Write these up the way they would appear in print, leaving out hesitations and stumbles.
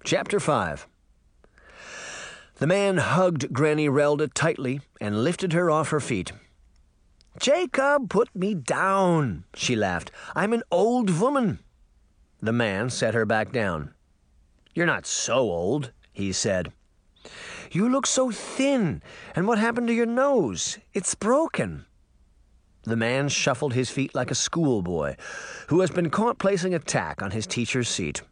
Chapter 5. The man hugged Granny Relda tightly and lifted her off her feet. "Jacob, put me down," she laughed. "I'm an old woman." The man set her back down. "You're not so old," he said. "You look so thin, and what happened to your nose? It's broken." The man shuffled his feet like a schoolboy who has been caught placing a tack on his teacher's seat.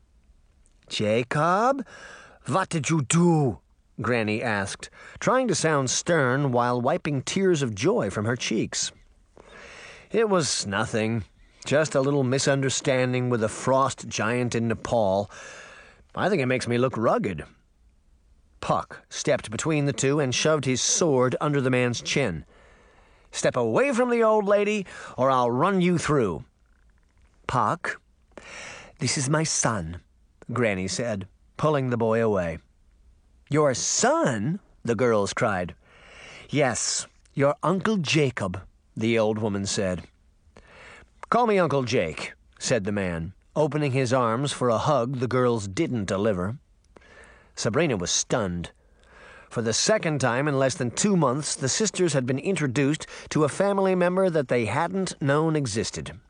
"Jacob, what did you do?" Granny asked, trying to sound stern while wiping tears of joy from her cheeks. "It was nothing, just a little misunderstanding with a frost giant in Nepal. I think it makes me look rugged." Puck stepped between the two and shoved his sword under the man's chin. "Step away from the old lady, or I'll run you through." "Puck, this is my son," Granny said, pulling the boy away. "Your son?" the girls cried. "Yes, your Uncle Jacob," the old woman said. "Call me Uncle Jake," said the man, opening his arms for a hug the girls didn't deliver. Sabrina was stunned. For the second time in less than 2 months, the sisters had been introduced to a family member that they hadn't known existed.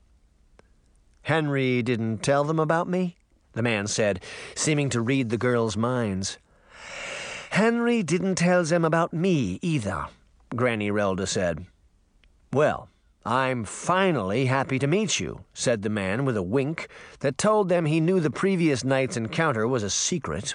"Henry didn't tell them about me?" the man said, seeming to read the girls' minds. "Henry didn't tell them about me either," Granny Relda said. "Well, I'm finally happy to meet you," said the man with a wink that told them he knew the previous night's encounter was a secret.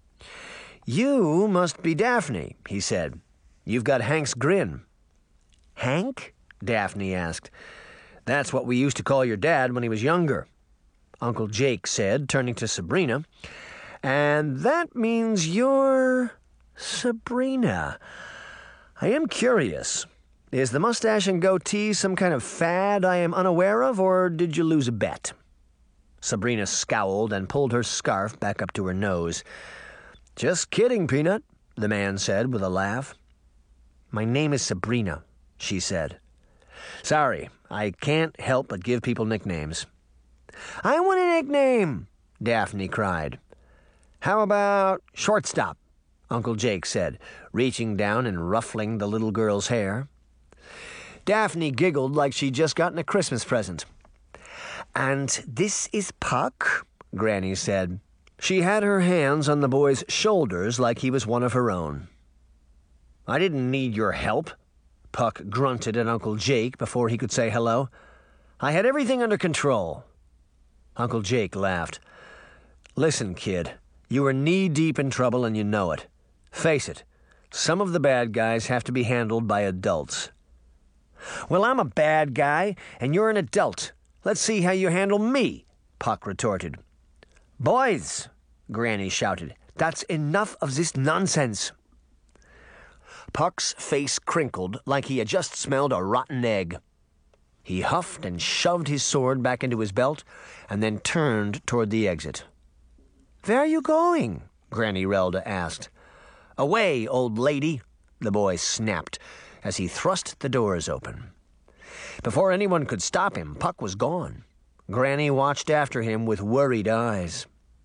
"You must be Daphne," he said. "You've got Hank's grin." "Hank?" Daphne asked. "That's what we used to call your dad when he was younger," Uncle Jake said, turning to Sabrina. "And that means you're Sabrina. I am curious. Is the mustache and goatee some kind of fad I am unaware of, or did you lose a bet?" Sabrina scowled and pulled her scarf back up to her nose. "Just kidding, Peanut," the man said with a laugh. "My name is Sabrina," she said. "Sorry, I can't help but give people nicknames." "I want a nickname," Daphne cried. "How about Shortstop?" Uncle Jake said, reaching down and ruffling the little girl's hair. Daphne giggled like she'd just gotten a Christmas present. "And this is Puck," Granny said. She had her hands on the boy's shoulders like he was one of her own. "I didn't need your help," Puck grunted at Uncle Jake before he could say hello. "I had everything under control." Uncle Jake laughed. "Listen, kid, you are knee-deep in trouble and you know it. Face it, some of the bad guys have to be handled by adults." "Well, I'm a bad guy, and you're an adult. Let's see how you handle me," Puck retorted. "Boys," Granny shouted, "that's enough of this nonsense." Puck's face crinkled like he had just smelled a rotten egg. He huffed and shoved his sword back into his belt and then turned toward the exit. "Where are you going?" Granny Relda asked. "Away, old lady," the boy snapped as he thrust the doors open. Before anyone could stop him, Puck was gone. Granny watched after him with worried eyes.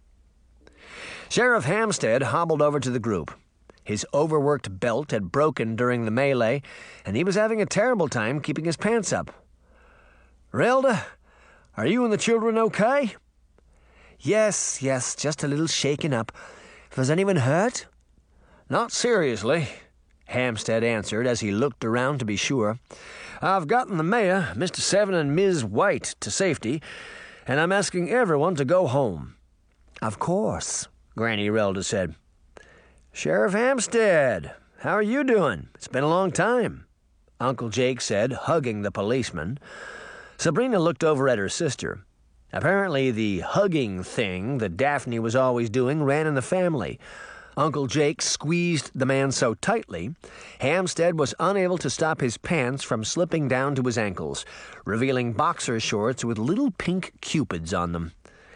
Sheriff Hampstead hobbled over to the group. His overworked belt had broken during the melee, and he was having a terrible time keeping his pants up. "Relda, are you and the children okay?" Yes, just a little shaken up. Was anyone hurt?" "Not seriously," Hampstead answered as he looked around to be sure. "I've gotten the mayor, Mr. Seven, and Ms. White to safety, and I'm asking everyone to go home." "Of course," Granny Relda said. "Sheriff Hampstead, how are you doing? It's been a long time," Uncle Jake said, hugging the policeman. Sabrina looked over at her sister. Apparently the hugging thing that Daphne was always doing ran in the family. Uncle Jake squeezed the man so tightly, Hampstead was unable to stop his pants from slipping down to his ankles, revealing boxer shorts with little pink cupids on them.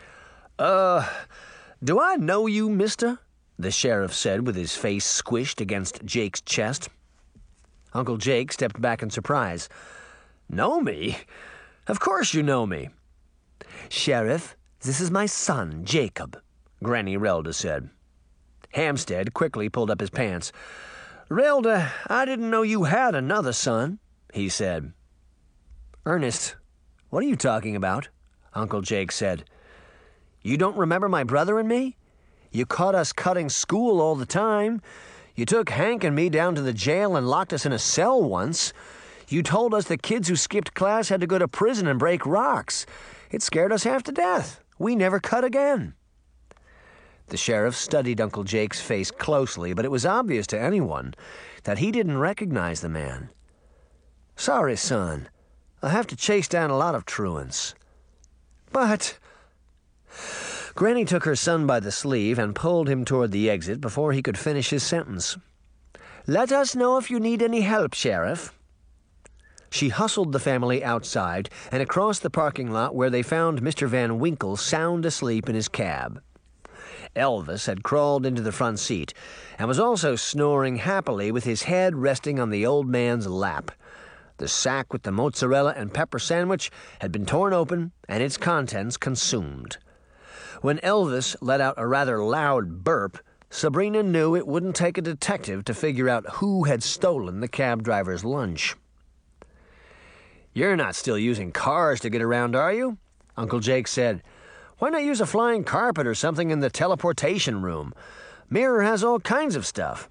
Do I know you, mister?" the sheriff said with his face squished against Jake's chest. Uncle Jake stepped back in surprise. "Know me? Of course you know me." "Sheriff, this is my son, Jacob," Granny Relda said. Hampstead quickly pulled up his pants. "Relda, I didn't know you had another son," he said. "Ernest, what are you talking about?" Uncle Jake said. "You don't remember my brother and me? You caught us cutting school all the time. You took Hank and me down to the jail and locked us in a cell once. You told us the kids who skipped class had to go to prison and break rocks. It scared us half to death. We never cut again." The sheriff studied Uncle Jake's face closely, but it was obvious to anyone that he didn't recognize the man. "Sorry, son. I'll have to chase down a lot of truants." "But—" Granny took her son by the sleeve and pulled him toward the exit before he could finish his sentence. "Let us know if you need any help, Sheriff." She hustled the family outside and across the parking lot where they found Mr. Van Winkle sound asleep in his cab. Elvis had crawled into the front seat and was also snoring happily with his head resting on the old man's lap. The sack with the mozzarella and pepper sandwich had been torn open and its contents consumed. When Elvis let out a rather loud burp, Sabrina knew it wouldn't take a detective to figure out who had stolen the cab driver's lunch. "You're not still using cars to get around, are you?" Uncle Jake said. "Why not use a flying carpet or something in the teleportation room? Mirror has all kinds of stuff."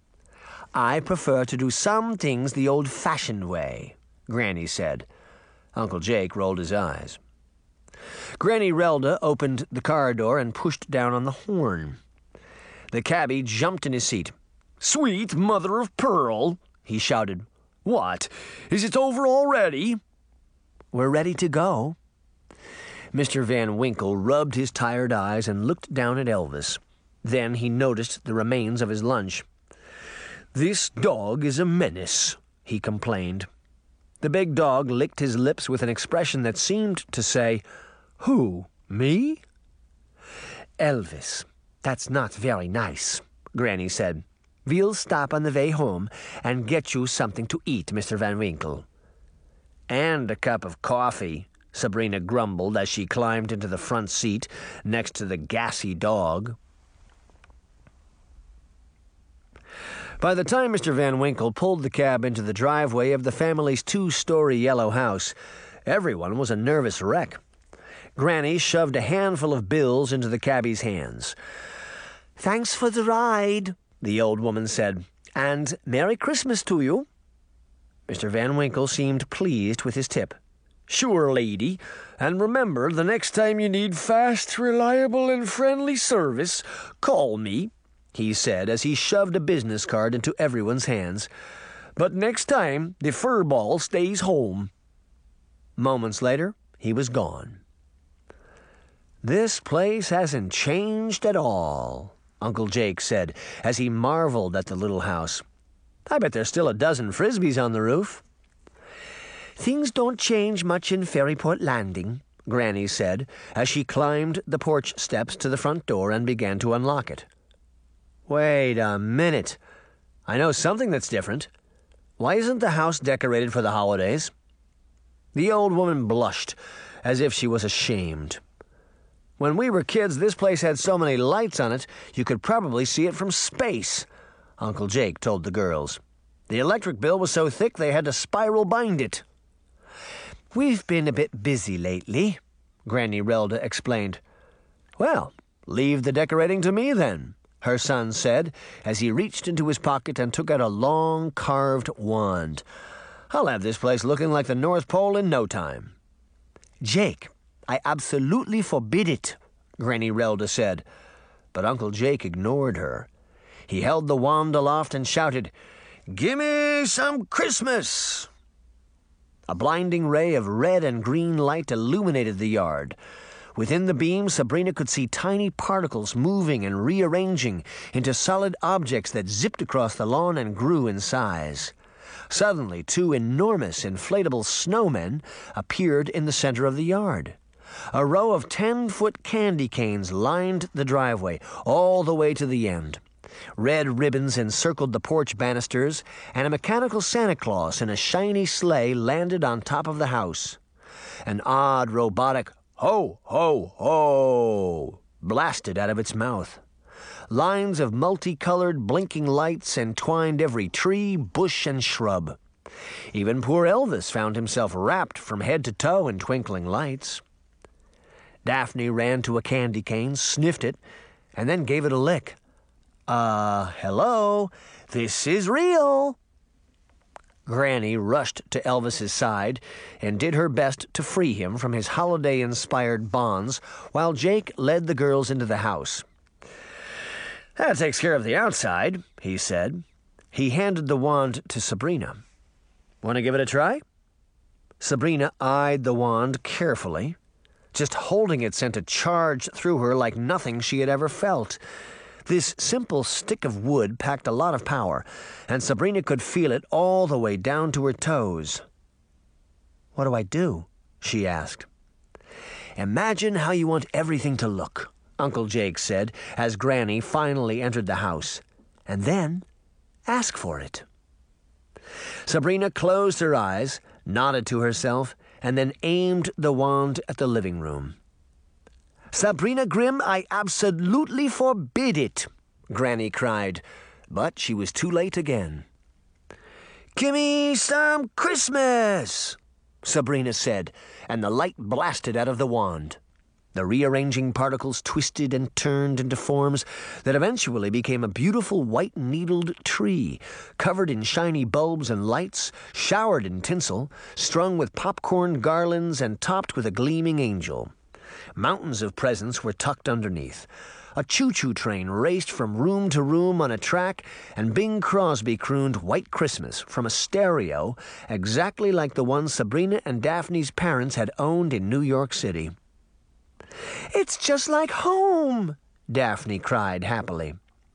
"I prefer to do some things the old-fashioned way," Granny said. Uncle Jake rolled his eyes. Granny Relda opened the car door and pushed down on the horn. The cabbie jumped in his seat. "Sweet mother of pearl," he shouted. "What? Is it over already?" "We're ready to go." Mr. Van Winkle rubbed his tired eyes and looked down at Elvis. Then he noticed the remains of his lunch. "This dog is a menace," he complained. The big dog licked his lips with an expression that seemed to say, "Who, me?" "Elvis, that's not very nice," Granny said. "We'll stop on the way home and get you something to eat, Mr. Van Winkle." "And a cup of coffee," Sabrina grumbled as she climbed into the front seat next to the gassy dog. By the time Mr. Van Winkle pulled the cab into the driveway of the family's 2-story yellow house, everyone was a nervous wreck. Granny shoved a handful of bills into the cabbie's hands. "Thanks for the ride," the old woman said, "and Merry Christmas to you." Mr. Van Winkle seemed pleased with his tip. "Sure, lady. And remember, the next time you need fast, reliable, and friendly service, call me," he said as he shoved a business card into everyone's hands. "But next time, the furball stays home." Moments later, he was gone. "This place hasn't changed at all," Uncle Jake said as he marveled at the little house. "I bet there's still a dozen Frisbees on the roof." "Things don't change much in Ferryport Landing," Granny said as she climbed the porch steps to the front door and began to unlock it. "Wait a minute. I know something that's different. Why isn't the house decorated for the holidays?" The old woman blushed as if she was ashamed. "When we were kids, this place had so many lights on it, you could probably see it from space," Uncle Jake told the girls. "The electric bill was so thick they had to spiral bind it." "We've been a bit busy lately," Granny Relda explained. "Well, leave the decorating to me, then," her son said as he reached into his pocket and took out a long carved wand. "I'll have this place looking like the North Pole in no time." "Jake, I absolutely forbid it," Granny Relda said. But Uncle Jake ignored her. He held the wand aloft and shouted, "Gimme some Christmas!" A blinding ray of red and green light illuminated the yard. Within the beam, Sabrina could see tiny particles moving and rearranging into solid objects that zipped across the lawn and grew in size. Suddenly, 2 enormous inflatable snowmen appeared in the center of the yard. A row of 10-foot candy canes lined the driveway all the way to the end. Red ribbons encircled the porch banisters, and a mechanical Santa Claus in a shiny sleigh landed on top of the house. An odd, robotic "Ho, ho, ho!" blasted out of its mouth. Lines of multicolored blinking lights entwined every tree, bush, and shrub. Even poor Elvis found himself wrapped from head to toe in twinkling lights. Daphne ran to a candy cane, sniffed it, and then gave it a lick. Hello, this is real." Granny rushed to Elvis's side and did her best to free him from his holiday-inspired bonds, while Jake led the girls into the house. "That takes care of the outside," he said. He handed the wand to Sabrina. "Want to give it a try?" Sabrina eyed the wand carefully. Just holding it sent a charge through her like nothing she had ever felt. This simple stick of wood packed a lot of power, and Sabrina could feel it all the way down to her toes. "What do I do?" she asked. "Imagine how you want everything to look," Uncle Jake said, as Granny finally entered the house. "And then ask for it." Sabrina closed her eyes, nodded to herself, and then aimed the wand at the living room. "Sabrina Grimm, I absolutely forbid it," Granny cried, but she was too late again. "Gimme some Christmas," Sabrina said, and the light blasted out of the wand. The rearranging particles twisted and turned into forms that eventually became a beautiful white-needled tree, covered in shiny bulbs and lights, showered in tinsel, strung with popcorn garlands, and topped with a gleaming angel. Mountains of presents were tucked underneath. A choo-choo train raced from room to room on a track, and Bing Crosby crooned White Christmas from a stereo exactly like the one Sabrina and Daphne's parents had owned in New York City. "It's just like home," Daphne cried happily.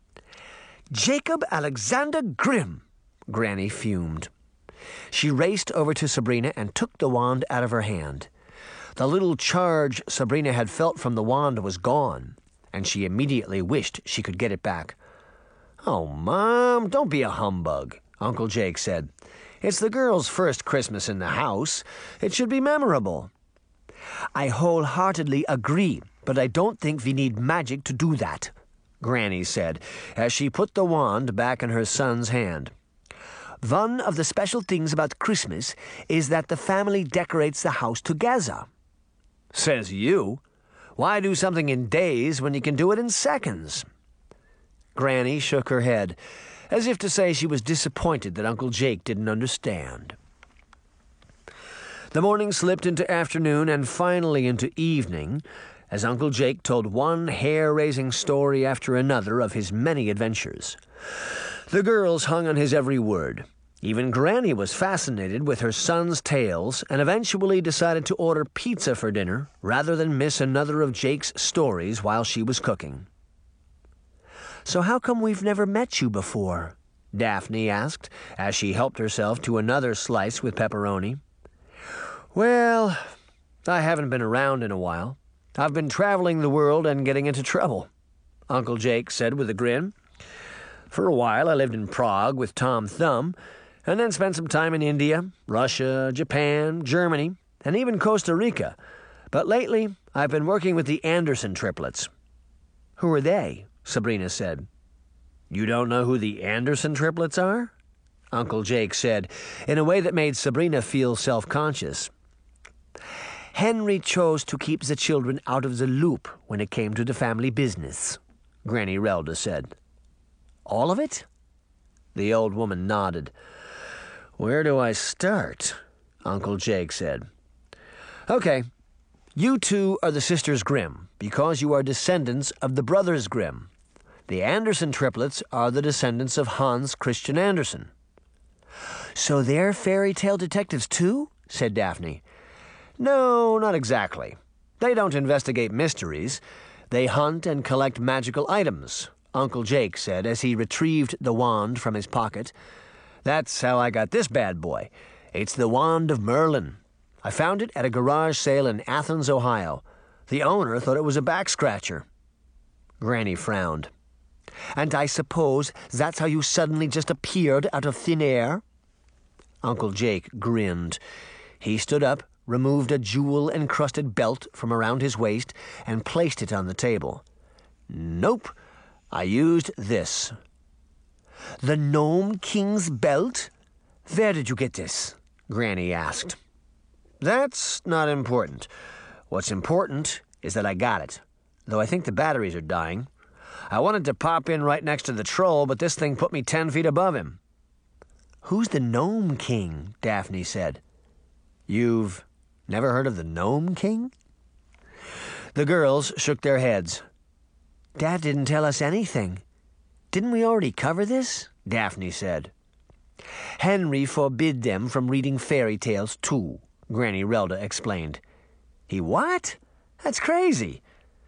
"Jacob Alexander Grimm," Granny fumed. She raced over to Sabrina and took the wand out of her hand. The little charge Sabrina had felt from the wand was gone, and she immediately wished she could get it back. "Oh, Mom, don't be a humbug," Uncle Jake said. "It's the girls' first Christmas in the house. It should be memorable." "I wholeheartedly agree, but I don't think we need magic to do that," Granny said, as she put the wand back in her son's hand. "One of the special things about Christmas is that the family decorates the house together." "Says you. Why do something in days when you can do it in seconds?" Granny shook her head, as if to say she was disappointed that Uncle Jake didn't understand. The morning slipped into afternoon and finally into evening, as Uncle Jake told one hair-raising story after another of his many adventures. The girls hung on his every word. Even Granny was fascinated with her son's tales and eventually decided to order pizza for dinner rather than miss another of Jake's stories while she was cooking. "So how come we've never met you before?" Daphne asked, as she helped herself to another slice with pepperoni. "Well, I haven't been around in a while. I've been traveling the world and getting into trouble," Uncle Jake said with a grin. "For a while I lived in Prague with Tom Thumb, and then spent some time in India, Russia, Japan, Germany, and even Costa Rica. But lately I've been working with the Anderson triplets." "Who are they?" Sabrina said. "You don't know who the Anderson triplets are?" Uncle Jake said, in a way that made Sabrina feel self-conscious. "Henry chose to keep the children out of the loop when it came to the family business," Granny Relda said. "All of it?" The old woman nodded. "Where do I start?" Uncle Jake said. "Okay, you two are the sisters Grimm, because you are descendants of the brothers Grimm. The Anderson triplets are the descendants of Hans Christian Andersen." "So they're fairy tale detectives too?" said Daphne. "No, not exactly. They don't investigate mysteries. They hunt and collect magical items," Uncle Jake said as he retrieved the wand from his pocket. "That's how I got this bad boy. It's the Wand of Merlin. I found it at a garage sale in Athens, Ohio. The owner thought it was a back-scratcher." Granny frowned. "And I suppose that's how you suddenly just appeared out of thin air?" Uncle Jake grinned. He stood up, removed a jewel-encrusted belt from around his waist, and placed it on the table. Nope. I used this. The Gnome King's belt? Where did you get this? Granny asked. That's not important. What's important is that I got it, though I think the batteries are dying. I wanted to pop in right next to the troll, but this thing put me 10 feet above him. Who's the Gnome King? Daphne said. You've never heard of the Gnome King? The girls shook their heads. Dad didn't tell us anything. Didn't we already cover this? Daphne said. Henry forbid them from reading fairy tales, too, Granny Relda explained. He what? That's crazy.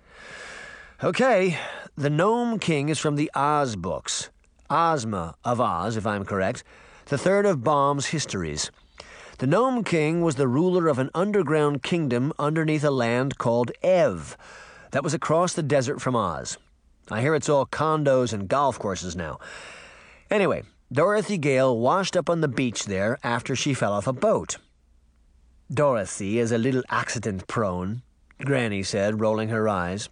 Okay, the Gnome King is from the Oz books. Ozma of Oz, if I'm correct, the third of Baum's histories. The Gnome King was the ruler of an underground kingdom underneath a land called Ev that was across the desert from Oz. I hear it's all condos and golf courses now. Anyway, Dorothy Gale washed up on the beach there after she fell off a boat. Dorothy is a little accident-prone, Granny said, rolling her eyes.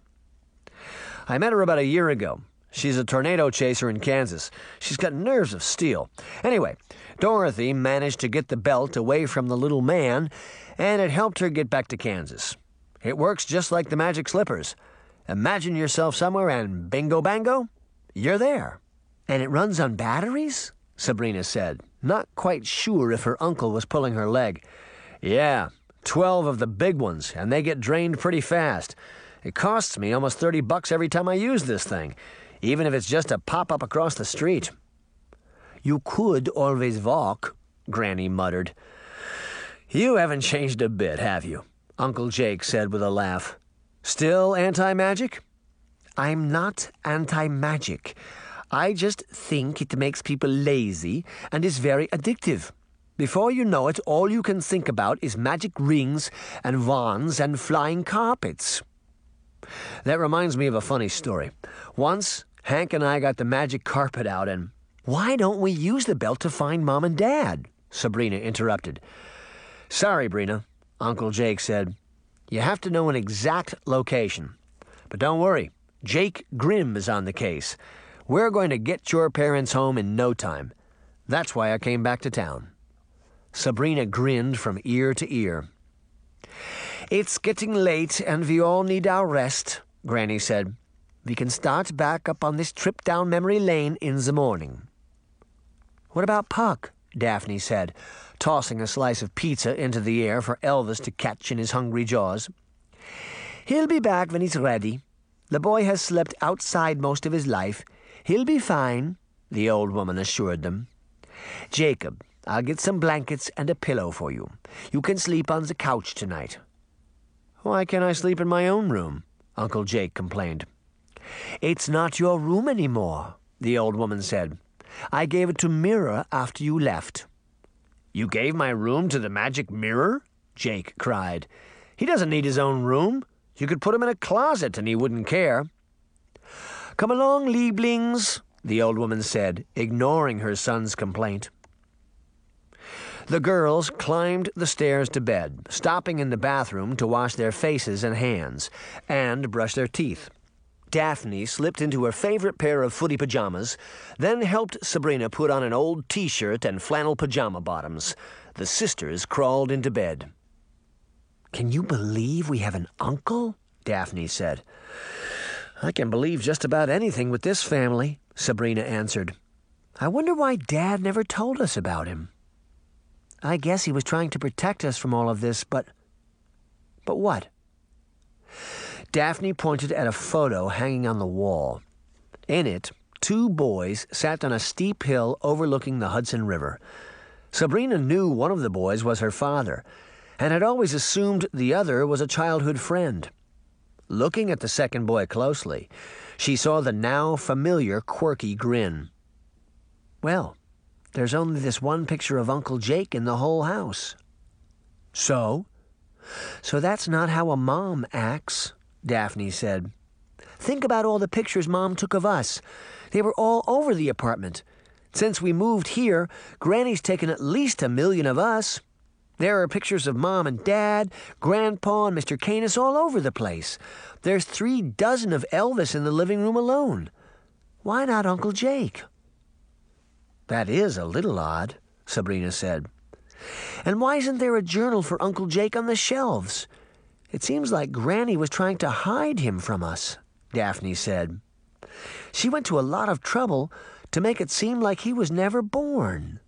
I met her about a year ago. She's a tornado chaser in Kansas. She's got nerves of steel. Anyway, Dorothy managed to get the belt away from the little man, and it helped her get back to Kansas. It works just like the magic slippers. Imagine yourself somewhere and bingo bango, you're there. And it runs on batteries? Sabrina said, not quite sure if her uncle was pulling her leg. Yeah, 12 of the big ones, and they get drained pretty fast. It costs me almost $30 every time I use this thing, even if it's just a pop-up across the street. You could always walk, Granny muttered. You haven't changed a bit, have you? Uncle Jake said with a laugh. Still anti-magic? I'm not anti-magic. I just think it makes people lazy and is very addictive. Before you know it, all you can think about is magic rings and wands and flying carpets. That reminds me of a funny story. Once, Hank and I got the magic carpet out and... Why don't we use the belt to find Mom and Dad? Sabrina interrupted. Sorry, Brina, Uncle Jake said. You have to know an exact location. But don't worry, Jake Grimm is on the case. We're going to get your parents home in no time. That's why I came back to town. Sabrina grinned from ear to ear. It's getting late and we all need our rest, Granny said. We can start back up on this trip down memory lane in the morning. What about Puck? Daphne said, tossing a slice of pizza into the air for Elvis to catch in his hungry jaws. He'll be back when he's ready. The boy has slept outside most of his life. He'll be fine, the old woman assured them. Jacob, I'll get some blankets and a pillow for you. You can sleep on the couch tonight. Why can't I sleep in my own room? Uncle Jake complained. It's not your room anymore, the old woman said. I gave it to Mirror after you left. You gave my room to the magic mirror? Jake cried. He doesn't need his own room. You could put him in a closet and he wouldn't care. Come along, Lieblings, the old woman said, ignoring her son's complaint. The girls climbed the stairs to bed, stopping in the bathroom to wash their faces and hands, and brush their teeth. Daphne slipped into her favorite pair of footy pajamas, then helped Sabrina put on an old T-shirt and flannel pajama bottoms. The sisters crawled into bed. Can you believe we have an uncle? Daphne said. I can believe just about anything with this family, Sabrina answered. I wonder why Dad never told us about him. I guess he was trying to protect us from all of this, but what? Daphne pointed at a photo hanging on the wall. In it, 2 boys sat on a steep hill overlooking the Hudson River. Sabrina knew one of the boys was her father, and had always assumed the other was a childhood friend. Looking at the second boy closely, she saw the now familiar quirky grin. Well, there's only this one picture of Uncle Jake in the whole house. So? So that's not how a mom acts, Daphne said. Think about all the pictures Mom took of us. They were all over the apartment. Since we moved here, Granny's taken at least 1 million of us. There are pictures of Mom and Dad, Grandpa, and Mr. Canis all over the place. There's 36 of Elvis in the living room alone. Why not Uncle Jake?" "That is a little odd," Sabrina said. "And why isn't there a journal for Uncle Jake on the shelves? It seems like Granny was trying to hide him from us," Daphne said. "She went to a lot of trouble to make it seem like he was never born."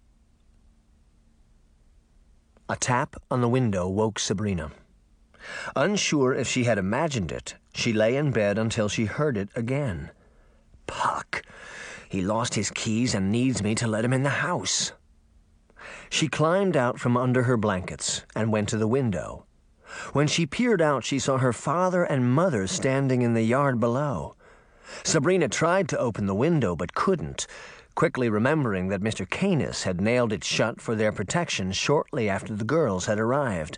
A tap on the window woke Sabrina. Unsure if she had imagined it, she lay in bed until she heard it again. "Puck! He lost his keys and needs me to let him in the house." She climbed out from under her blankets and went to the window. When she peered out, she saw her father and mother standing in the yard below. Sabrina tried to open the window but couldn't, quickly remembering that Mr. Canis had nailed it shut for their protection shortly after the girls had arrived.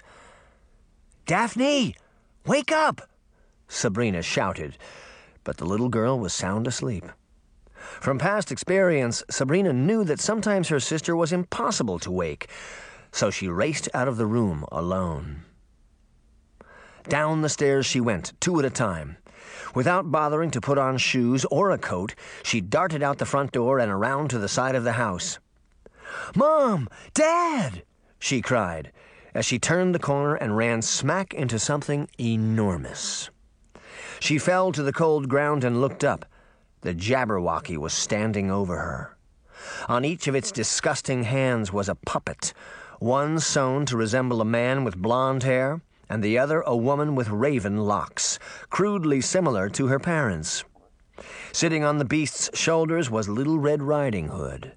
"Daphne, wake up!" Sabrina shouted, but the little girl was sound asleep. From past experience, Sabrina knew that sometimes her sister was impossible to wake, so she raced out of the room alone. Down the stairs she went, 2 at a time. Without bothering to put on shoes or a coat, she darted out the front door and around to the side of the house. "Mom! Dad!" she cried, as she turned the corner and ran smack into something enormous. She fell to the cold ground and looked up. The Jabberwocky was standing over her. On each of its disgusting hands was a puppet, one sewn to resemble a man with blonde hair, and the other a woman with raven locks, crudely similar to her parents. Sitting on the beast's shoulders was Little Red Riding Hood.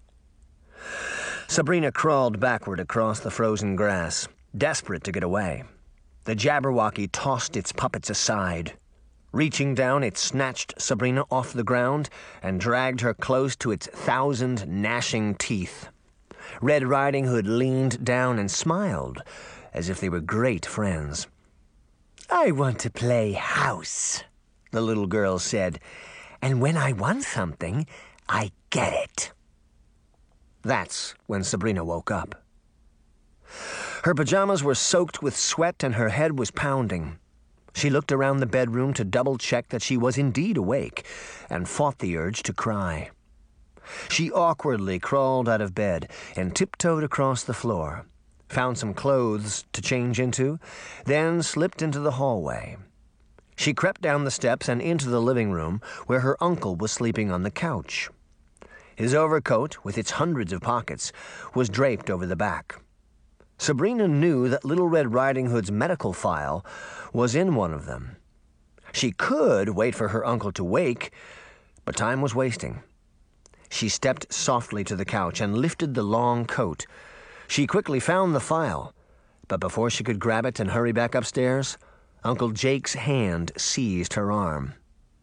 Sabrina crawled backward across the frozen grass, desperate to get away. The Jabberwocky tossed its puppets aside. Reaching down, it snatched Sabrina off the ground and dragged her close to its 1,000 gnashing teeth. Red Riding Hood leaned down and smiled, as if they were great friends. "I want to play house," the little girl said, "and when I want something, I get it." That's when Sabrina woke up. Her pajamas were soaked with sweat and her head was pounding. She looked around the bedroom to double-check that she was indeed awake and fought the urge to cry. She awkwardly crawled out of bed and tiptoed across the floor, found some clothes to change into, then slipped into the hallway. She crept down the steps and into the living room where her uncle was sleeping on the couch. His overcoat, with its hundreds of pockets, was draped over the back. Sabrina knew that Little Red Riding Hood's medical file was in one of them. She could wait for her uncle to wake, but time was wasting. She stepped softly to the couch and lifted the long coat. She quickly found the file, but before she could grab it and hurry back upstairs, Uncle Jake's hand seized her arm.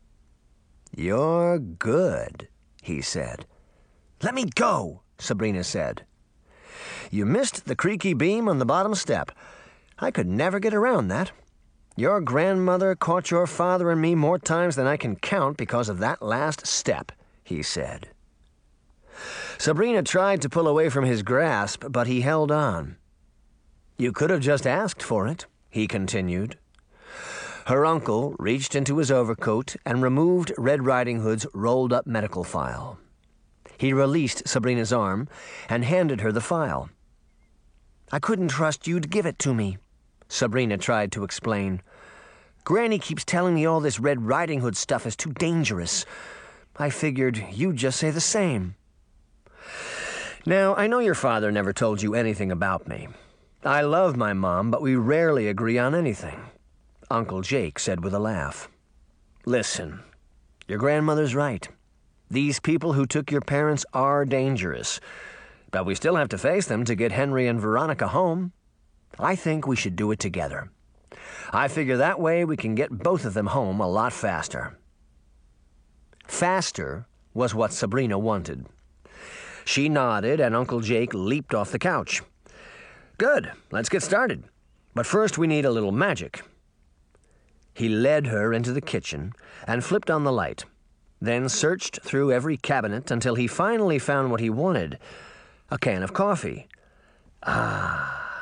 "You're good," he said. "Let me go," Sabrina said. "You missed the creaky beam on the bottom step. I could never get around that. Your grandmother caught your father and me more times than I can count because of that last step," he said. Sabrina tried to pull away from his grasp, but he held on. "You could have just asked for it," he continued. Her uncle reached into his overcoat and removed Red Riding Hood's rolled-up medical file. He released Sabrina's arm and handed her the file. "I couldn't trust you to give it to me," Sabrina tried to explain. "Granny keeps telling me all this Red Riding Hood stuff is too dangerous. I figured you'd just say the same." "Now, I know your father never told you anything about me. I love my mom, but we rarely agree on anything," Uncle Jake said with a laugh. "Listen, your grandmother's right. These people who took your parents are dangerous, but we still have to face them to get Henry and Veronica home. I think we should do it together. I figure that way we can get both of them home a lot faster." Faster was what Sabrina wanted. She nodded, and Uncle Jake leaped off the couch. "Good, let's get started. But first we need a little magic." He led her into the kitchen and flipped on the light, then searched through every cabinet until he finally found what he wanted, a can of coffee. Ah,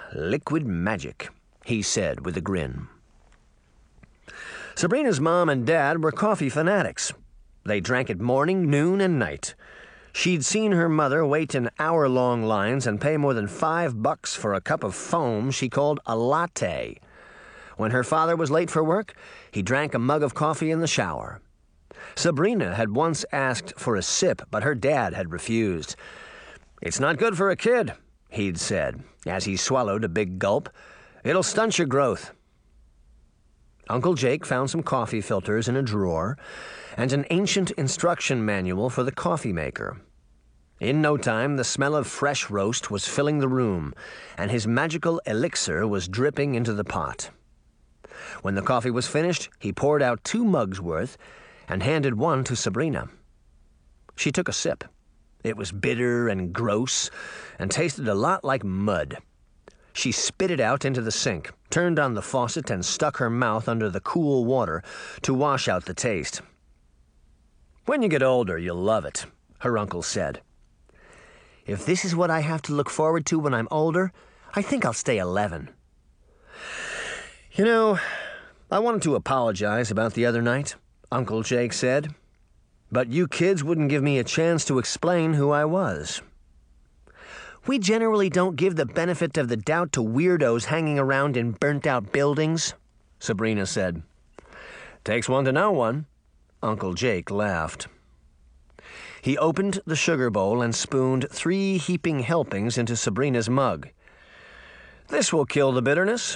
liquid magic, he said with a grin. Sabrina's mom and dad were coffee fanatics. They drank it morning, noon, and night. She'd seen her mother wait in hour-long lines and pay more than $5 for a cup of foam she called a latte. When her father was late for work, he drank a mug of coffee in the shower. Sabrina had once asked for a sip, but her dad had refused. "It's not good for a kid," he'd said, as he swallowed a big gulp. "It'll stunt your growth." Uncle Jake found some coffee filters in a drawer and an ancient instruction manual for the coffee maker. In no time, the smell of fresh roast was filling the room, and his magical elixir was dripping into the pot. When the coffee was finished, he poured out 2 mugs worth and handed one to Sabrina. She took a sip. It was bitter and gross and tasted a lot like mud. She spit it out into the sink, turned on the faucet, and stuck her mouth under the cool water to wash out the taste. "When you get older, you'll love it," her uncle said. "If this is what I have to look forward to when I'm older, I think I'll stay 11. "You know, I wanted to apologize about the other night," Uncle Jake said, "but you kids wouldn't give me a chance to explain who I was." "We generally don't give the benefit of the doubt to weirdos hanging around in burnt-out buildings," Sabrina said. "Takes one to know one," Uncle Jake laughed. He opened the sugar bowl and spooned 3 heaping helpings into Sabrina's mug. "This will kill the bitterness."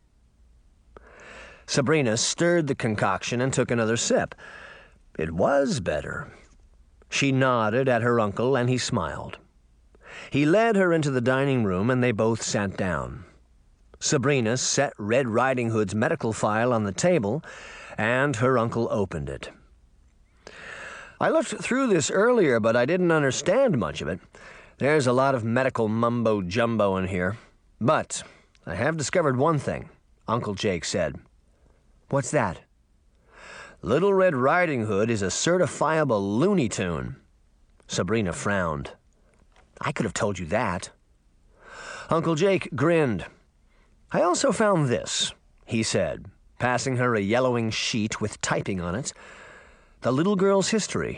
Sabrina stirred the concoction and took another sip. It was better. She nodded at her uncle, and he smiled. He led her into the dining room, and they both sat down. Sabrina set Red Riding Hood's medical file on the table, and her uncle opened it. "I looked through this earlier, but I didn't understand much of it. There's a lot of medical mumbo-jumbo in here. But I have discovered one thing," Uncle Jake said. "What's that?" "Little Red Riding Hood is a certifiable Looney Tune." Sabrina frowned. "I could have told you that." Uncle Jake grinned. "I also found this," he said, passing her a yellowing sheet with typing on it. "The little girl's history."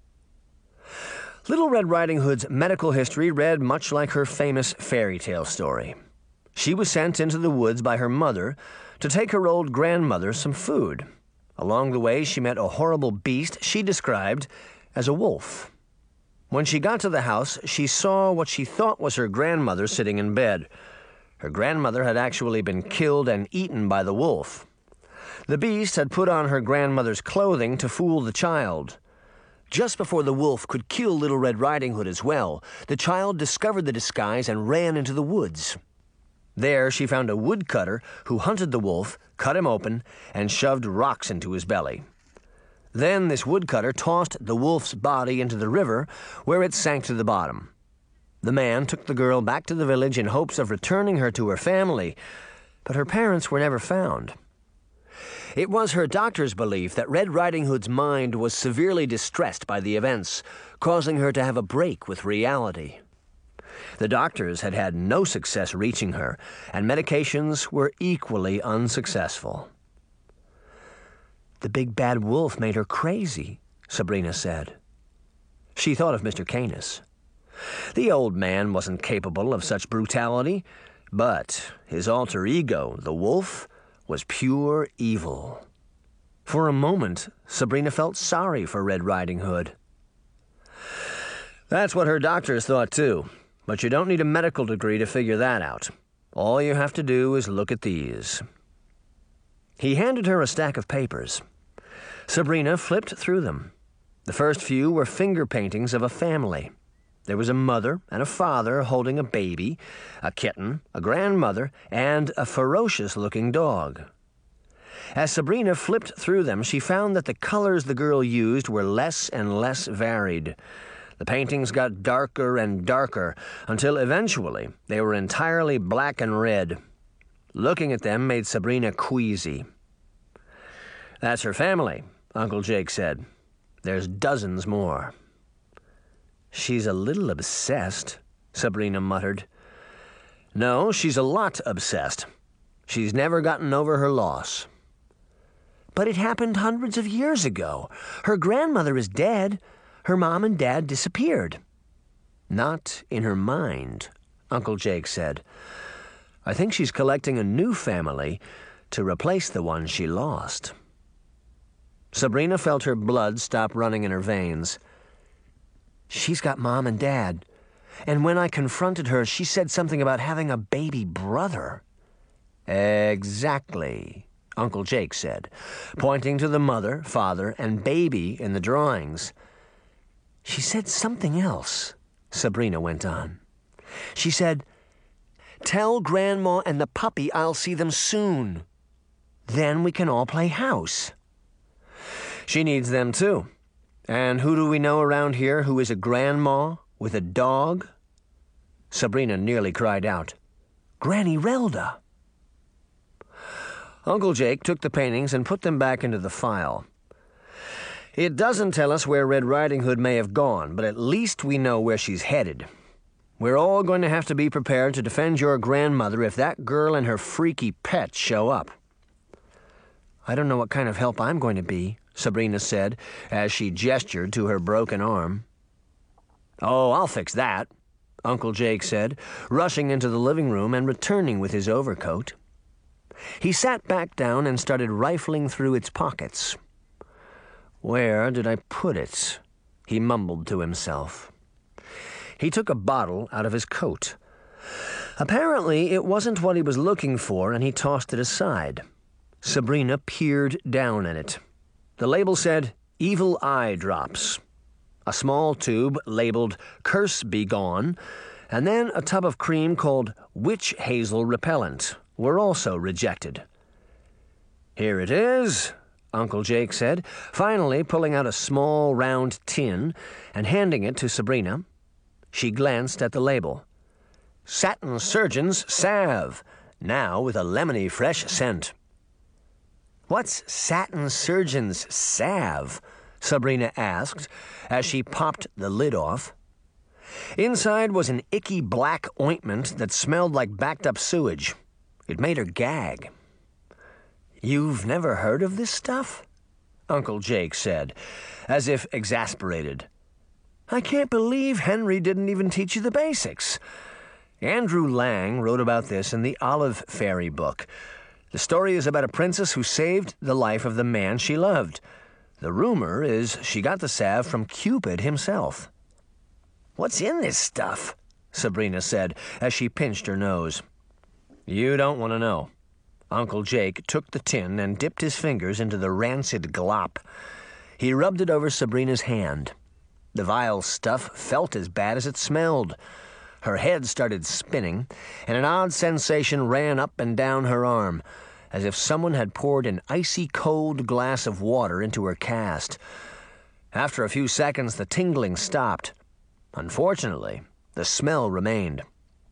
Little Red Riding Hood's medical history read much like her famous fairy tale story. She was sent into the woods by her mother to take her old grandmother some food. Along the way, she met a horrible beast she described as a wolf. When she got to the house, she saw what she thought was her grandmother sitting in bed. Her grandmother had actually been killed and eaten by the wolf. The beast had put on her grandmother's clothing to fool the child. Just before the wolf could kill Little Red Riding Hood as well, the child discovered the disguise and ran into the woods. There she found a woodcutter who hunted the wolf, cut him open, and shoved rocks into his belly. Then this woodcutter tossed the wolf's body into the river, where it sank to the bottom. The man took the girl back to the village in hopes of returning her to her family, but her parents were never found. It was her doctor's belief that Red Riding Hood's mind was severely distressed by the events, causing her to have a break with reality. The doctors had had no success reaching her, and medications were equally unsuccessful. "The big bad wolf made her crazy," Sabrina said. She thought of Mr. Canis. The old man wasn't capable of such brutality, but his alter ego, the wolf, was pure evil. For a moment, Sabrina felt sorry for Red Riding Hood. That's what her doctors thought too, but you don't need a medical degree to figure that out. All you have to do is look at these. He handed her a stack of papers. Sabrina flipped through them. The first few were finger paintings of a family. There was a mother and a father holding a baby, a kitten, a grandmother, and a ferocious-looking dog. As Sabrina flipped through them, she found that the colors the girl used were less and less varied. The paintings got darker and darker, until eventually they were entirely black and red. Looking at them made Sabrina queasy. "That's her family," Uncle Jake said. "There's dozens more." "She's a little obsessed," Sabrina muttered. No, she's a lot obsessed. She's never gotten over her loss. But it happened hundreds of years ago. Her grandmother is dead. Her mom and dad disappeared. Not in her mind, Uncle Jake said. I think she's collecting a new family to replace the one she lost. Sabrina felt her blood stop running in her veins. She's got mom and dad. And when I confronted her, she said something about having a baby brother. Exactly, Uncle Jake said, pointing to the mother, father, and baby in the drawings. She said something else, Sabrina went on. She said, "Tell Grandma and the puppy I'll see them soon. Then we can all play house." She needs them too. And who do we know around here who is a grandma with a dog? Sabrina nearly cried out. Granny Relda. Uncle Jake took the paintings and put them back into the file. It doesn't tell us where Red Riding Hood may have gone, but at least we know where she's headed. We're all going to have to be prepared to defend your grandmother if that girl and her freaky pet show up. I don't know what kind of help I'm going to be, Sabrina said, as she gestured to her broken arm. Oh, I'll fix that, Uncle Jake said, rushing into the living room and returning with his overcoat. He sat back down and started rifling through its pockets. Where did I put it? He mumbled to himself. He took a bottle out of his coat. Apparently, it wasn't what he was looking for, and he tossed it aside. Sabrina peered down at it. The label said, Evil Eye Drops. A small tube labeled Curse Be Gone, and then a tub of cream called Witch Hazel Repellent were also rejected. Here it is, Uncle Jake said, finally pulling out a small round tin and handing it to Sabrina. She glanced at the label. Satin Surgeon's Salve, now with a lemony fresh scent. What's Satin Surgeon's Salve? Sabrina asked as she popped the lid off. Inside was an icky black ointment that smelled like backed-up sewage. It made her gag. You've never heard of this stuff? Uncle Jake said, as if exasperated. I can't believe Henry didn't even teach you the basics. Andrew Lang wrote about this in the Olive Fairy book. The story is about a princess who saved the life of the man she loved. The rumor is she got the salve from Cupid himself. What's in this stuff? Sabrina said as she pinched her nose. You don't want to know. Uncle Jake took the tin and dipped his fingers into the rancid glop. He rubbed it over Sabrina's hand. The vile stuff felt as bad as it smelled. Her head started spinning, and an odd sensation ran up and down her arm, as if someone had poured an icy cold glass of water into her cast. After a few seconds, the tingling stopped. Unfortunately, the smell remained.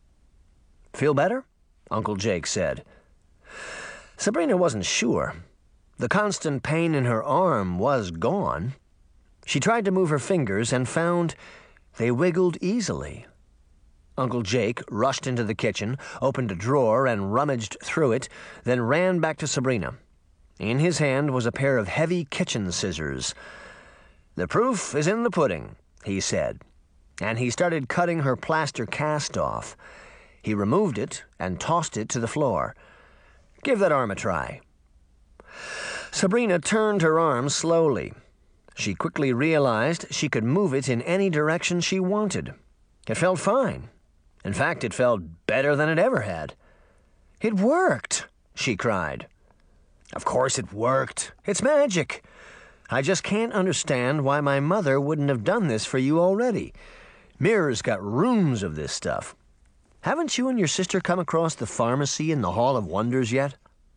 Feel better? Uncle Jake said. Sabrina wasn't sure. The constant pain in her arm was gone. She tried to move her fingers and found they wiggled easily. Uncle Jake rushed into the kitchen, opened a drawer and rummaged through it, then ran back to Sabrina. In his hand was a pair of heavy kitchen scissors. The proof is in the pudding, he said, and he started cutting her plaster cast off. He removed it and tossed it to the floor. Give that arm a try. Sabrina turned her arm slowly. She quickly realized she could move it in any direction she wanted. It felt fine. In fact, it felt better than it ever had. It worked, she cried. Of course it worked. It's magic. I just can't understand why my mother wouldn't have done this for you already. Mirror's got rooms of this stuff. Haven't you and your sister come across the pharmacy in the Hall of Wonders yet?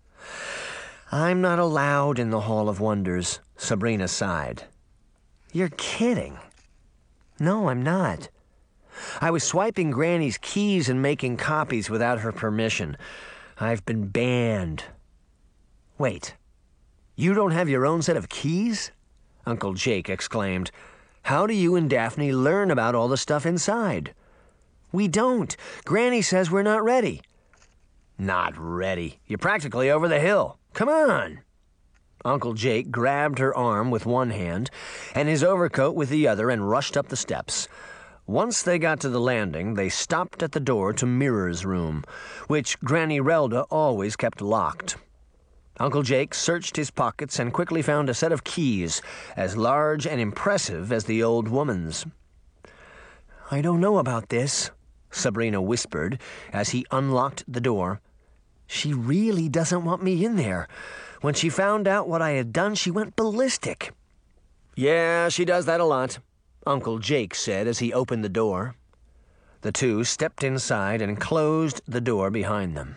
I'm not allowed in the Hall of Wonders, Sabrina sighed. You're kidding. No, I'm not. I was swiping Granny's keys and making copies without her permission. I've been banned. Wait, you don't have your own set of keys? Uncle Jake exclaimed. How do you and Daphne learn about all the stuff inside? We don't. Granny says we're not ready. Not ready. You're practically over the hill. Come on. Uncle Jake grabbed her arm with one hand and his overcoat with the other and rushed up the steps. Once they got to the landing, they stopped at the door to Mirror's room, which Granny Relda always kept locked. Uncle Jake searched his pockets and quickly found a set of keys as large and impressive as the old woman's. "I don't know about this," Sabrina whispered as he unlocked the door. "She really doesn't want me in there. When she found out what I had done, she went ballistic." "Yeah, she does that a lot," Uncle Jake said as he opened the door. The two stepped inside and closed the door behind them.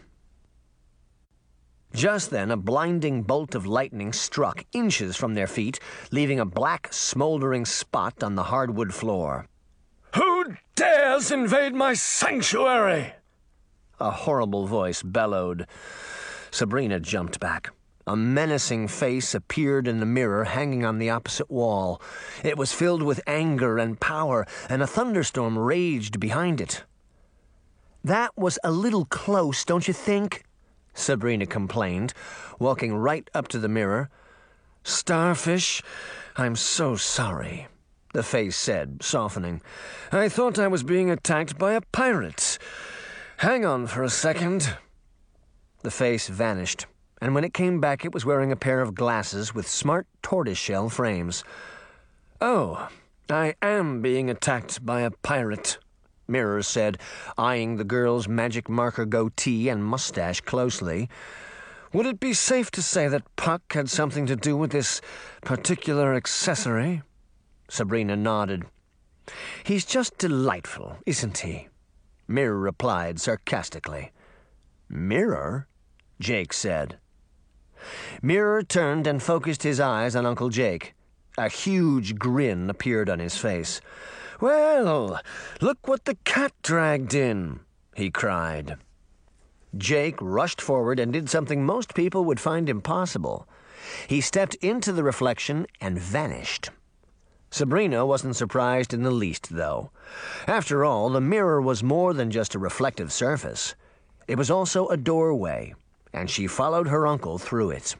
Just then, a blinding bolt of lightning struck inches from their feet, leaving a black, smoldering spot on the hardwood floor. "Who dares invade my sanctuary?" a horrible voice bellowed. Sabrina jumped back. A menacing face appeared in the mirror hanging on the opposite wall. It was filled with anger and power, and a thunderstorm raged behind it. "That was a little close, don't you think?" Sabrina complained, walking right up to the mirror. "Starfish, I'm so sorry," the face said, softening. "I thought I was being attacked by a pirate. Hang on for a second." The face vanished, and when it came back it was wearing a pair of glasses with smart tortoiseshell frames. "Oh, I am being attacked by a pirate," Mirror said, eyeing the girl's magic marker goatee and mustache closely. "Would it be safe to say that Puck had something to do with this particular accessory?" Sabrina nodded. "He's just delightful, isn't he?" Mirror replied sarcastically. "Mirror?" Jake said. Mirror turned and focused his eyes on Uncle Jake. A huge grin appeared on his face. "Well, look what the cat dragged in," he cried. Jake rushed forward and did something most people would find impossible. He stepped into the reflection and vanished. Sabrina wasn't surprised in the least, though. After all, the mirror was more than just a reflective surface. It was also a doorway, and she followed her uncle through it.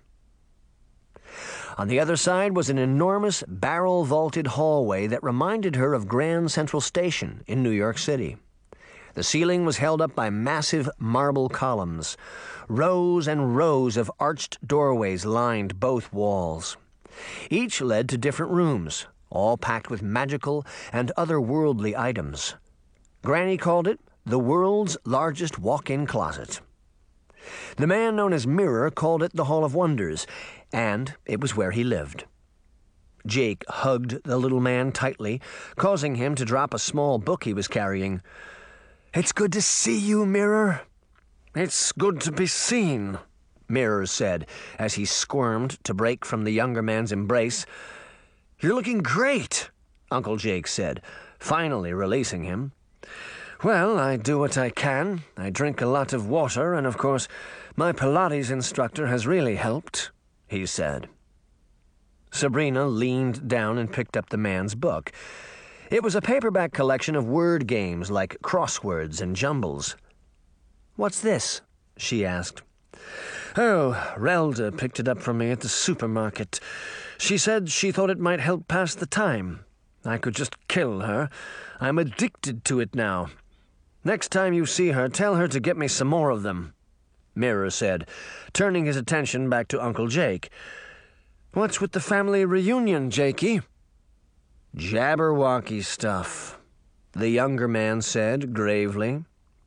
On the other side was an enormous barrel-vaulted hallway that reminded her of Grand Central Station in New York City. The ceiling was held up by massive marble columns. Rows and rows of arched doorways lined both walls. Each led to different rooms, all packed with magical and otherworldly items. Granny called it the world's largest walk-in closet. The man known as Mirror called it the Hall of Wonders, and it was where he lived. Jake hugged the little man tightly, causing him to drop a small book he was carrying. "It's good to see you, Mirror." "It's good to be seen," Mirror said, as he squirmed to break from the younger man's embrace. "You're looking great," Uncle Jake said, finally releasing him. "Well, I do what I can. I drink a lot of water, and of course, my Pilates instructor has really helped," he said. Sabrina leaned down and picked up the man's book. It was a paperback collection of word games like crosswords and jumbles. "What's this?" she asked. "Oh, Relda picked it up for me at the supermarket. She said she thought it might help pass the time. I could just kill her. I'm addicted to it now. Next time you see her, tell her to get me some more of them," Mirror said, turning his attention back to Uncle Jake. "What's with the family reunion, Jakey?" "Jabberwocky stuff," the younger man said gravely.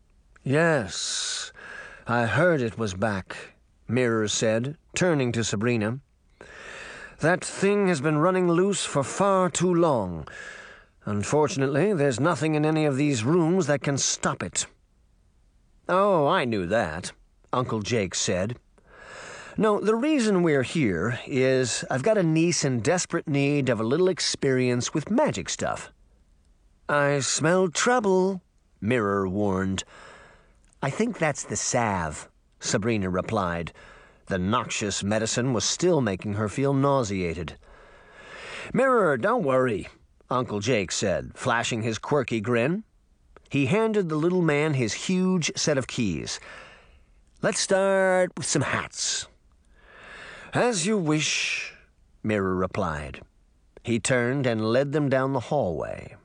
"Yes, I heard it was back," Mirror said, turning to Sabrina. "That thing has been running loose for far too long. Unfortunately, there's nothing in any of these rooms that can stop it." "Oh, I knew that," Uncle Jake said. "No, the reason we're here is I've got a niece in desperate need of a little experience with magic stuff." "I smell trouble," Mirror warned. "I think that's the salve," Sabrina replied. The noxious medicine was still making her feel nauseated. "Mirror, don't worry," Uncle Jake said, flashing his quirky grin. He handed the little man his huge set of keys. "Let's start with some hats." "As you wish," Mirror replied. He turned and led them down the hallway.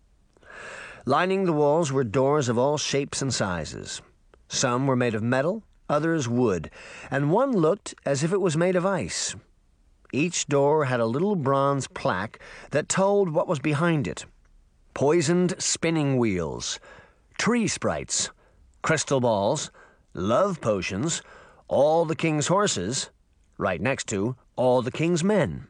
Lining the walls were doors of all shapes and sizes. Some were made of metal, others wood, and one looked as if it was made of ice. Each door had a little bronze plaque that told what was behind it. Poisoned spinning wheels, tree sprites, crystal balls, love potions, all the king's horses, right next to all the king's men.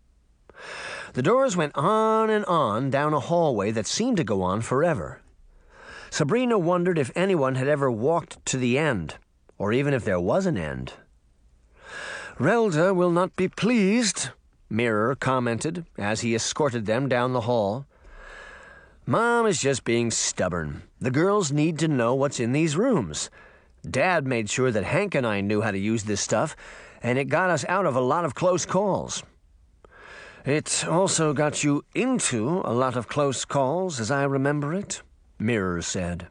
The doors went on and on down a hallway that seemed to go on forever. Sabrina wondered if anyone had ever walked to the end, or even if there was an end. "Relda will not be pleased," Mirror commented as he escorted them down the hall. "Mom is just being stubborn. The girls need to know what's in these rooms. Dad made sure that Hank and I knew how to use this stuff, and it got us out of a lot of close calls." "It also got you into a lot of close calls, as I remember it," Mirror said.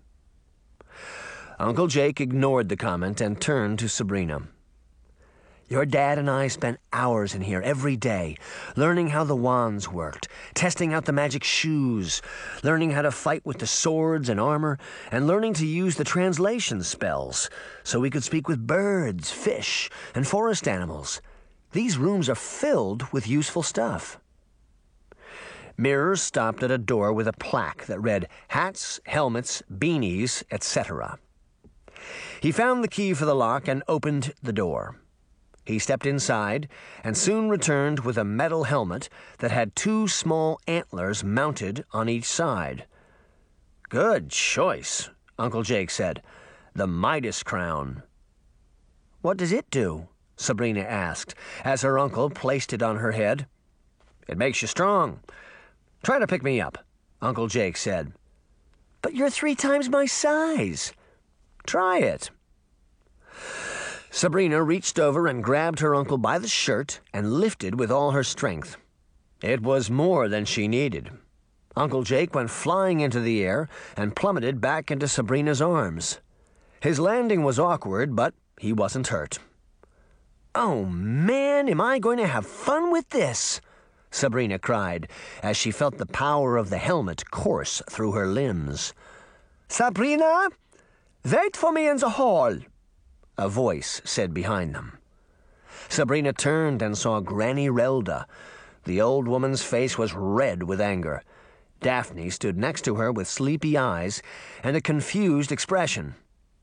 Uncle Jake ignored the comment and turned to Sabrina. "Your dad and I spent hours in here every day, learning how the wands worked, testing out the magic shoes, learning how to fight with the swords and armor, and learning to use the translation spells so we could speak with birds, fish, and forest animals. These rooms are filled with useful stuff." Mirror stopped at a door with a plaque that read hats, helmets, beanies, etc. He found the key for the lock and opened the door. He stepped inside and soon returned with a metal helmet that had 2 small antlers mounted on each side. "Good choice," Uncle Jake said. "The Midas crown." "What does it do?" Sabrina asked, as her uncle placed it on her head. "It makes you strong. Try to pick me up," Uncle Jake said. "But you're 3 times my size." "Try it." Sabrina reached over and grabbed her uncle by the shirt and lifted with all her strength. It was more than she needed. Uncle Jake went flying into the air and plummeted back into Sabrina's arms. His landing was awkward, but he wasn't hurt. "Oh, man, am I going to have fun with this?" Sabrina cried as she felt the power of the helmet course through her limbs. "Sabrina, wait for me in the hall," a voice said behind them. Sabrina turned and saw Granny Relda. The old woman's face was red with anger. Daphne stood next to her with sleepy eyes and a confused expression.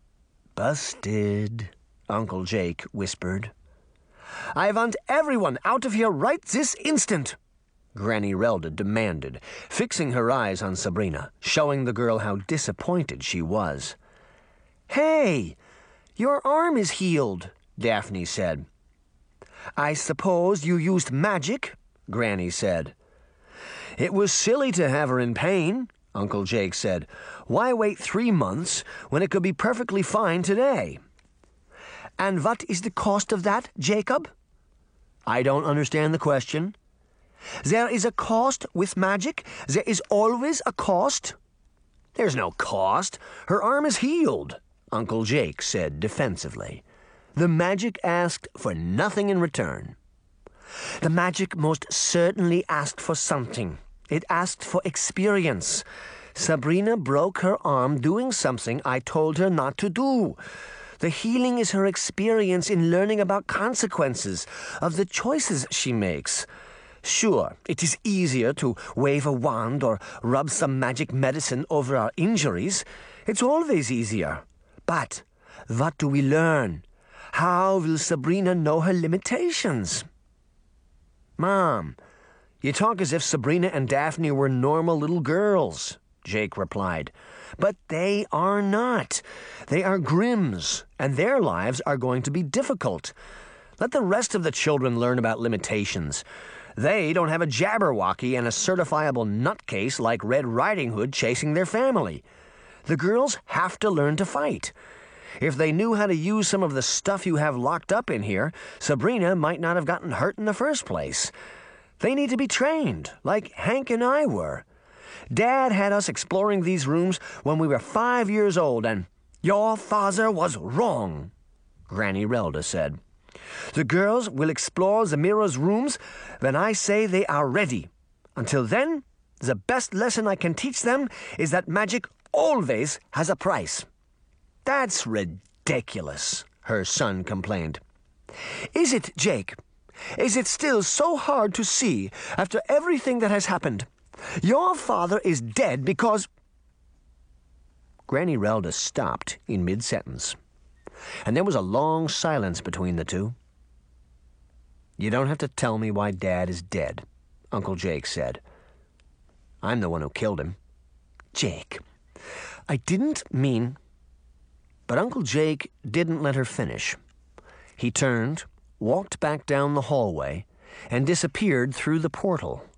"Busted," Uncle Jake whispered. "I want everyone out of here right this instant," Granny Relda demanded, fixing her eyes on Sabrina, showing the girl how disappointed she was. "Hey! Your arm is healed," Daphne said. "I suppose you used magic," Granny said. "It was silly to have her in pain," Uncle Jake said. "Why wait 3 months when it could be perfectly fine today?" "And what is the cost of that, Jacob?" "I don't understand the question." "There is a cost with magic. There is always a cost." "There's no cost. Her arm is healed," Uncle Jake said defensively. "The magic asked for nothing in return." "The magic most certainly asked for something. It asked for experience. Sabrina broke her arm doing something I told her not to do. The healing is her experience in learning about consequences of the choices she makes. Sure, it is easier to wave a wand or rub some magic medicine over our injuries. It's always easier. But what do we learn? How will Sabrina know her limitations?" "Mom, you talk as if Sabrina and Daphne were normal little girls," Jake replied. "But they are not. They are Grimms, and their lives are going to be difficult. Let the rest of the children learn about limitations. They don't have a Jabberwocky and a certifiable nutcase like Red Riding Hood chasing their family. The girls have to learn to fight. If they knew how to use some of the stuff you have locked up in here, Sabrina might not have gotten hurt in the first place. They need to be trained, like Hank and I were. Dad had us exploring these rooms when we were 5 years old, and your father was wrong, Granny Relda said. The girls will explore Zamira's rooms when I say they are ready. Until then, the best lesson I can teach them is that magic always has a price. That's ridiculous, her son complained. Is it, Jake? Is it still so hard to see after everything that has happened? Your father is dead because... Granny Relda stopped in mid-sentence, and there was a long silence between the two. You don't have to tell me why Dad is dead, Uncle Jake said. I'm the one who killed him. Jake, I didn't mean... But Uncle Jake didn't let her finish. He turned, walked back down the hallway, and disappeared through the portal.